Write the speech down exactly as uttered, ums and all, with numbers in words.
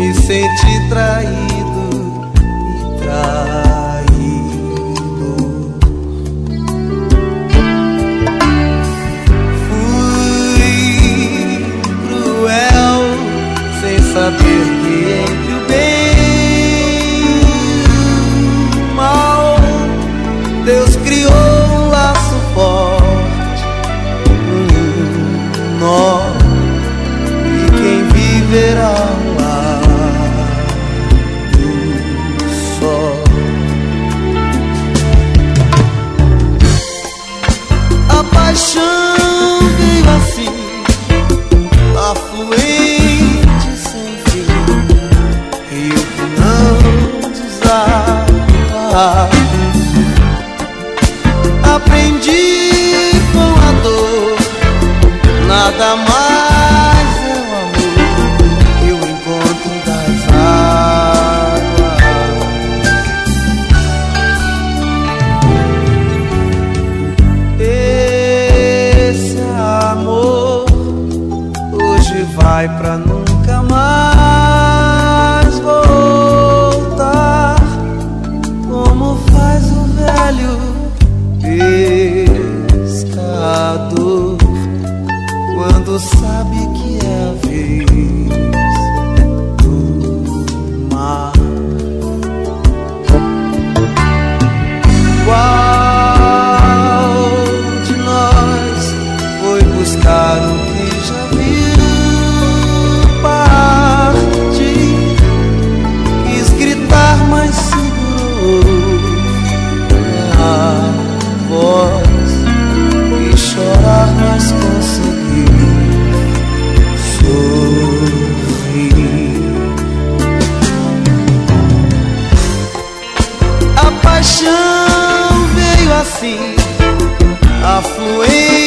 me senti traído e traído. Fui cruel sem saber que entre o bem e o mal Deus criou um laço forte, um nó, e quem viverá ao lado só. A paixão veio assim, afluente sem fim, rio que não desaba. Aprendi com a dor, nada mais é o amor e o encontro das águas. Esse amor hoje vai pra nunca mais voltar, como faz o velho pescador quando sabe que é a vez do mar. Qual de nós foi buscar o que já viu partir? Quis gritar, mas segurou a voz e chorar, mas consegui sorrir. A paixão veio assim, afluente